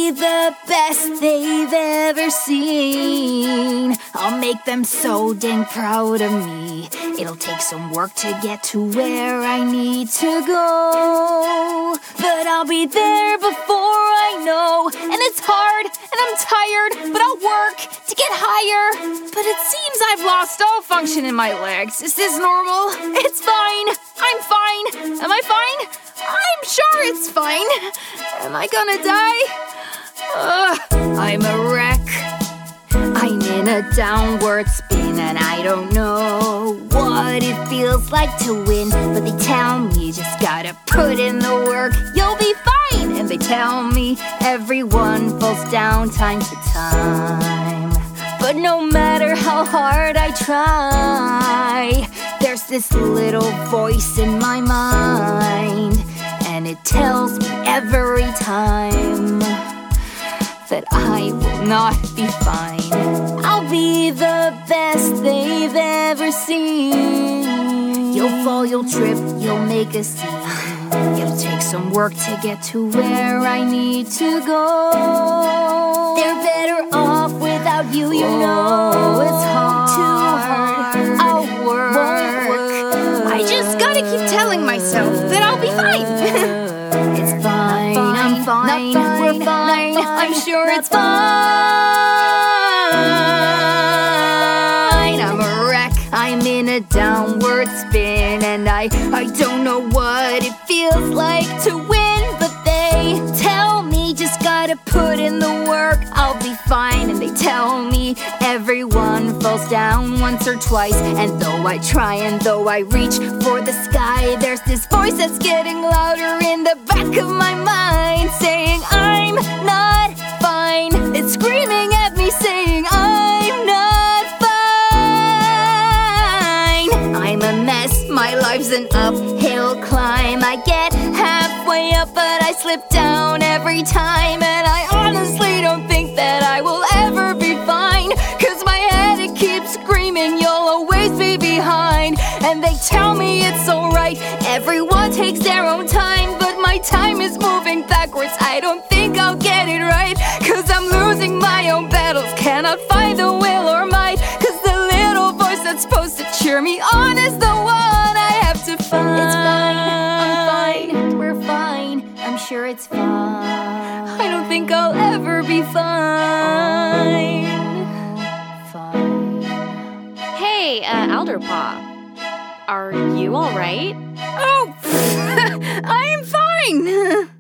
be the best they've ever seen. I'll make them so dang proud of me. It'll take some work to get to where I need to go, but I'll be there before I know. And it's hard, and I'm tired, but I'll work to get higher. But it seems I've lost all function in my legs. Is this normal? It's fine. I'm fine. Am I fine? I'm sure it's fine. Am I gonna die? I'm a wreck. I'm in a downward spin, and I don't know what it feels like to win. But they tell me just gotta put in the work, you'll be fine. And they tell me everyone falls down time to time. But no matter how hard I try, there's this little voice in my mind, and it tells me every time that I will not be fine. I'll be the best they've ever seen. You'll fall, you'll trip, you'll make a scene. It'll take some work to get to where I need to go. They're better off without you, you know. It's hard, too hard, I'll work. I just gotta keep telling myself that I'll be fine. It's fine, I'm fine, we're fine, I'm sure it's fine. I'm a wreck, I'm in a downward spin, and I don't know what it feels like to win. But they tell me just gotta put in the work, I'll be fine. And they tell me everyone falls down once or twice. And though I try and though I reach for the sky, there's this voice that's getting louder in the back of my mind, saying I'm not fine. It's screaming at me saying I'm not fine. I'm a mess, my life's an uphill climb. I get halfway up but I slip down every time. And I honestly don't think that I will ever be fine, 'cause my head it keeps screaming you'll always be behind. And they tell me it's alright, everyone takes their own time, but my time is moving backwards. I don't think I'll get it right, 'cause I'm losing my own battles, cannot find the will or might. 'Cause the little voice that's supposed to cheer me on is the one I have to find. It's fine, I'm fine, we're fine, I'm sure it's fine. I don't think I'll ever be fine. Fine. Hey, Alderpaw. Are you alright? Oh, I'm fine.